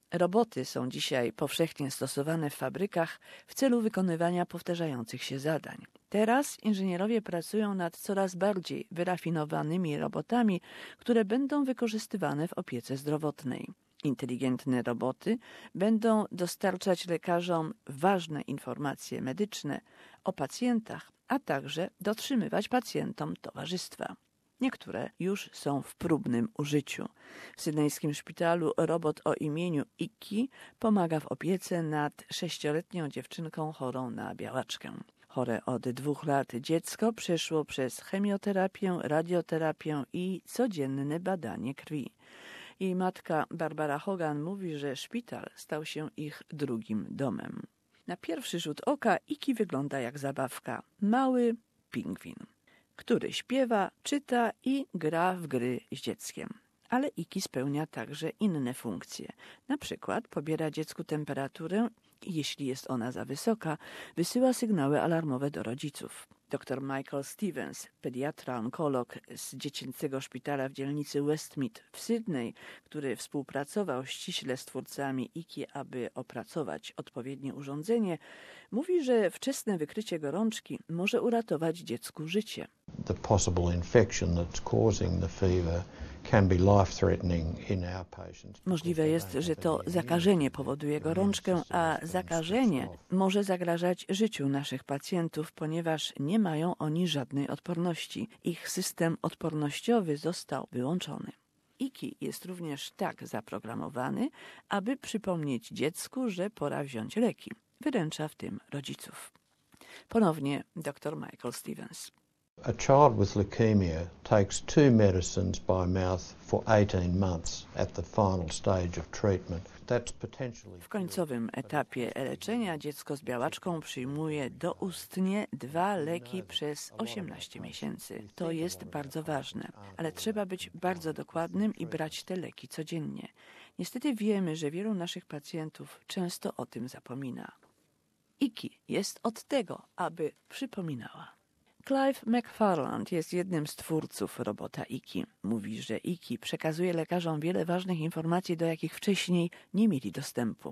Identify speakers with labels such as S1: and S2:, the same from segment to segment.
S1: Roboty są dzisiaj powszechnie stosowane w fabrykach w celu wykonywania powtarzających się zadań. Teraz inżynierowie pracują nad coraz bardziej wyrafinowanymi robotami, które będą wykorzystywane w opiece zdrowotnej. Inteligentne roboty będą dostarczać lekarzom ważne informacje medyczne o pacjentach, a także dotrzymywać pacjentom towarzystwa. Niektóre już są w próbnym użyciu. W sydnejskim szpitalu robot o imieniu Iki pomaga w opiece nad 6-letnią dziewczynką chorą na białaczkę. Chore od 2 lat dziecko przeszło przez chemioterapię, radioterapię i codzienne badanie krwi. Jej matka Barbara Hogan mówi, że szpital stał się ich drugim domem. Na pierwszy rzut oka Iki wygląda jak zabawka. Mały pingwin, który śpiewa, czyta i gra w gry z dzieckiem. Ale Iki spełnia także inne funkcje. Na przykład pobiera dziecku temperaturę i jeśli jest ona za wysoka, wysyła sygnały alarmowe do rodziców. Dr Michael Stevens, pediatra-onkolog z dziecięcego szpitala w dzielnicy Westmead w Sydney, który współpracował ściśle z twórcami Iki, aby opracować odpowiednie urządzenie, mówi, że wczesne wykrycie gorączki może uratować dziecku życie.
S2: The possible infection that's causing the fever can be life-threatening in our patients.
S1: Możliwe jest, że to zakażenie powoduje gorączkę, a zakażenie może zagrażać życiu naszych pacjentów, ponieważ nie mają oni żadnej odporności. Ich system odpornościowy został wyłączony. Iki jest również tak zaprogramowany, aby przypomnieć dziecku, że pora wziąć leki. Wyręcza w tym rodziców. Ponownie dr Michael Stevens.
S2: A child with leukemia takes 2 medicines by mouth for 18 months at the final stage of treatment. That's potentially...
S1: W końcowym etapie leczenia dziecko z białaczką przyjmuje doustnie 2 leki przez 18 miesięcy. To jest bardzo ważne, ale trzeba być bardzo dokładnym i brać te leki codziennie. Niestety wiemy, że wielu naszych pacjentów często o tym zapomina. Iki jest od tego, aby przypominała. Clive McFarland jest jednym z twórców robota Iki. Mówi, że Iki przekazuje lekarzom wiele ważnych informacji, do jakich wcześniej nie mieli dostępu.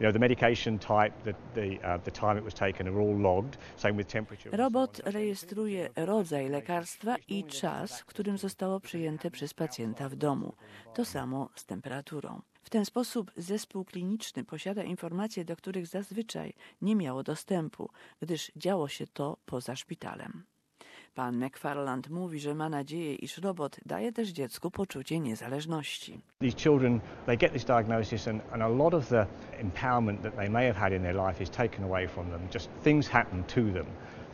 S1: Robot rejestruje rodzaj lekarstwa i czas, w którym zostało przyjęte przez pacjenta w domu. To samo z temperaturą. W ten sposób zespół kliniczny posiada informacje, do których zazwyczaj nie miało dostępu, gdyż działo się to poza szpitalem. Pan McFarland mówi, że ma nadzieję, iż robot daje też dziecku poczucie niezależności.
S3: These children, they get this diagnosis and a lot of the empowerment that they may have had in their life is taken away from them. Just things happen to them.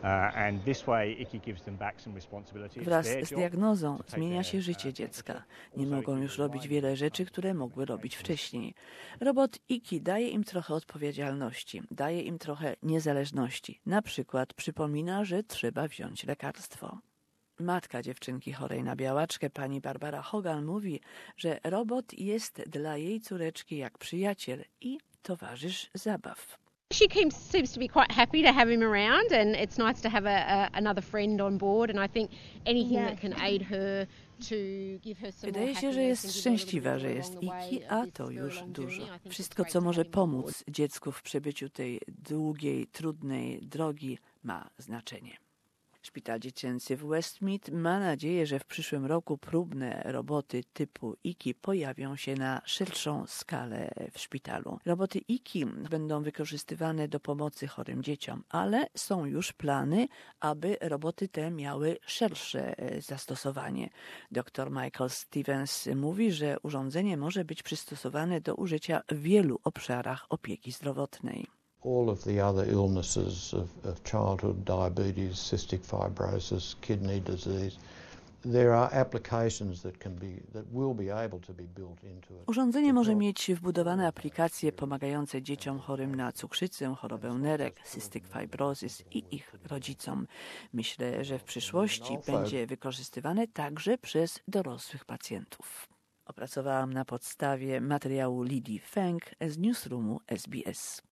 S3: And this way Iki gives them back some responsibility.
S1: Wraz z diagnozą zmienia się życie dziecka. Nie mogą już robić wiele rzeczy, które mogły robić wcześniej. Robot Iki daje im trochę odpowiedzialności, daje im trochę niezależności. Na przykład przypomina, że trzeba wziąć lekarstwo. Matka dziewczynki chorej na białaczkę, pani Barbara Hogan, mówi, że robot jest dla jej córeczki jak przyjaciel i towarzysz zabaw.
S4: She seems to be quite happy to have him around, and it's nice to have another friend on board, and I think anything that can aid her to give her some more
S1: Wydaje się, że jest szczęśliwa, że jest Iki, a to już dużo. Wszystko, co może pomóc dziecku w przebyciu tej długiej, trudnej drogi, ma znaczenie. Szpital dziecięcy w Westmead ma nadzieję, że w przyszłym roku próbne roboty typu Iki pojawią się na szerszą skalę w szpitalu. Roboty Iki będą wykorzystywane do pomocy chorym dzieciom, ale są już plany, aby roboty te miały szersze zastosowanie. Dr Michael Stevens mówi, że urządzenie może być przystosowane do użycia w wielu obszarach opieki zdrowotnej.
S2: All of the other illnesses of childhood, diabetes, cystic fibrosis, kidney disease, there are applications that will be able to be built into it.
S1: Urządzenie może mieć wbudowane aplikacje pomagające dzieciom chorym na cukrzycę, chorobę nerek, cystic fibrosis i ich rodzicom. Myślę, że w przyszłości będzie wykorzystywane także przez dorosłych pacjentów. Opracowałam na podstawie materiału Lidii Feng z newsroomu SBS.